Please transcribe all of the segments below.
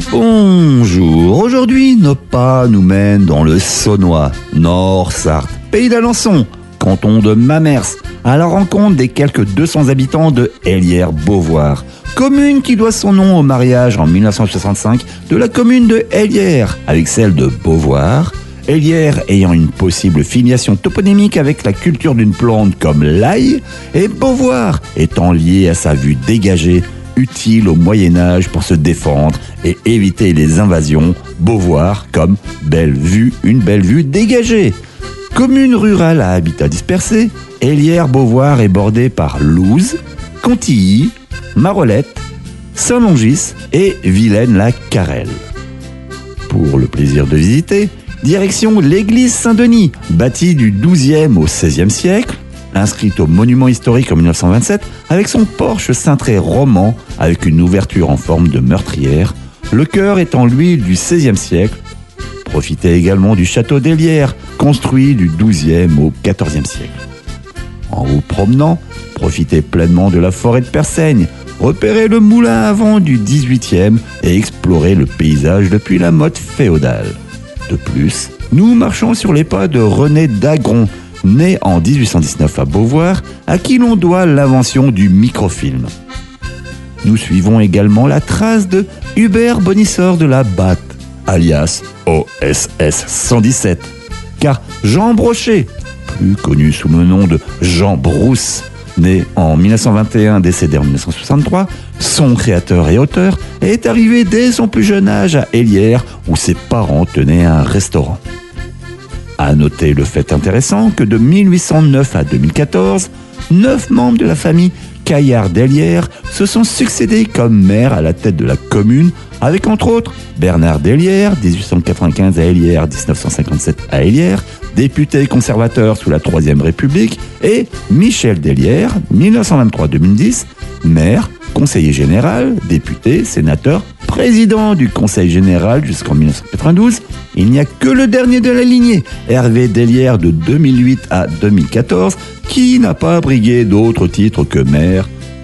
Bonjour, aujourd'hui nos pas nous mènent dans le Saunois, Nord-Sarthe, pays d'Alençon, canton de Mamers, à la rencontre des quelques 200 habitants de Hellières-Beauvoir, commune qui doit son nom au mariage en 1965 de la commune de Hellières avec celle de Beauvoir, Hellières ayant une possible filiation toponymique avec la culture d'une plante comme l'ail, et Beauvoir étant lié à sa vue dégagée, utile au Moyen-Âge pour se défendre et éviter les invasions, Beauvoir comme une belle vue dégagée. Commune rurale à habitat dispersé, Hellières-Beauvoir est bordée par Louz, Contilly, Marolette, Saint-Longis et Vilaine-la-Carrelle. Pour le plaisir de visiter, direction l'église Saint-Denis, bâtie du XIIe au XVIe siècle, inscrite au monument historique en 1927, avec son porche cintré roman avec une ouverture en forme de meurtrière, le chœur étant lui du XVIe siècle. Profitez également du château d'Hellières, construit du XIIe au XIVe siècle. En vous promenant, profitez pleinement de la forêt de Persaigne, repérez le moulin à vent du XVIIIe et explorez le paysage depuis la motte féodale. De plus, nous marchons sur les pas de René Dagron, né en 1819 à Beauvoir, à qui l'on doit l'invention du microfilm. Nous suivons également la trace de Hubert Bonisseur de la Batte, alias OSS 117, car Jean Brochet, plus connu sous le nom de Jean Brousse, né en 1921, décédé en 1963, son créateur et auteur, est arrivé dès son plus jeune âge à Hellières, où ses parents tenaient un restaurant. À noter le fait intéressant que de 1809 à 2014, 9 membres de la famille Caillard d'Hellières se sont succédés comme maire à la tête de la commune, avec entre autres Bernard d'Hellières, 1895 à Hellières, 1957 à Hellières, député conservateur sous la Troisième République, et Michel d'Hellières, 1923-2010, maire, conseiller général, député, sénateur, président du Conseil général jusqu'en 1992. Il n'y a que le dernier de la lignée, Hervé d'Hellières de 2008 à 2014, qui n'a pas brigué d'autres titres que maire.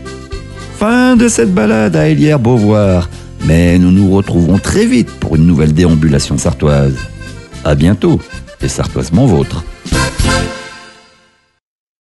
Fin de cette balade à Hellières-Beauvoir, mais nous nous retrouvons très vite pour une nouvelle déambulation sartoise. À bientôt, et sartoisement vôtre.